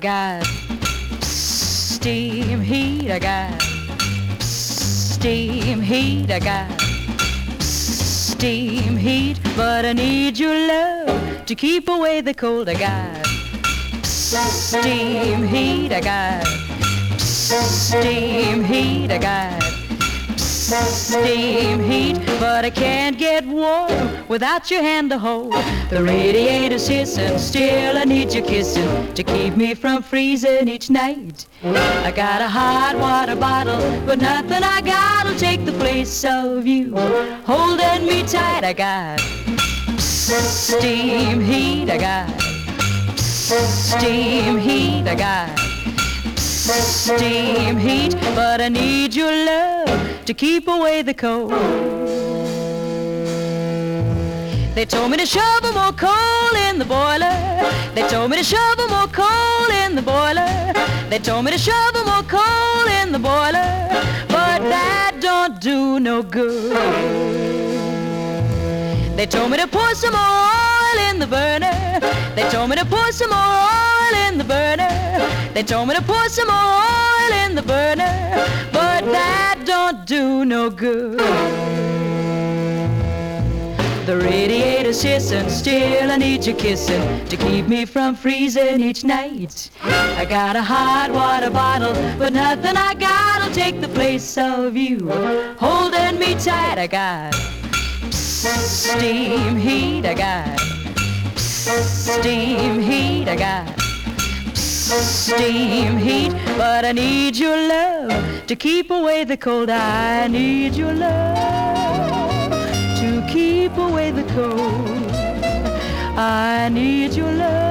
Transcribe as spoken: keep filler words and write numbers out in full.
got steam heat, I got steam heat, I got steam heat, but I need your love to keep away the cold. I got steam heat, I got steam heat, I got steam heat, but I can't get warm without your hand to hold. The radiator's hissing, still I need your kissing to keep me from freezing each night. I got a hot water bottle, but nothing I got'll take the place of you holding me tight. I got steam heat, I got steam heat, I got steam heat, but I need your love to keep away the cold. They told me to shovel more coal in the boiler. They told me to shovel more coal in the boiler. They told me to shovel more coal in the boiler, but that don't do no good. They told me to pour some more oil in the burner. They told me to pour some more oil in the burner. They told me to pour some more oil in the burner, but that don't do no good. The radiator's hissing, still I need your kissing to keep me from freezing each night. I got a hot water bottle, but nothing I got'll take the place of you holding me tight. I got steam heat, I got steam heat, I got steam heat, but I need your love to keep away the cold. I need your love to keep away the cold. I need your love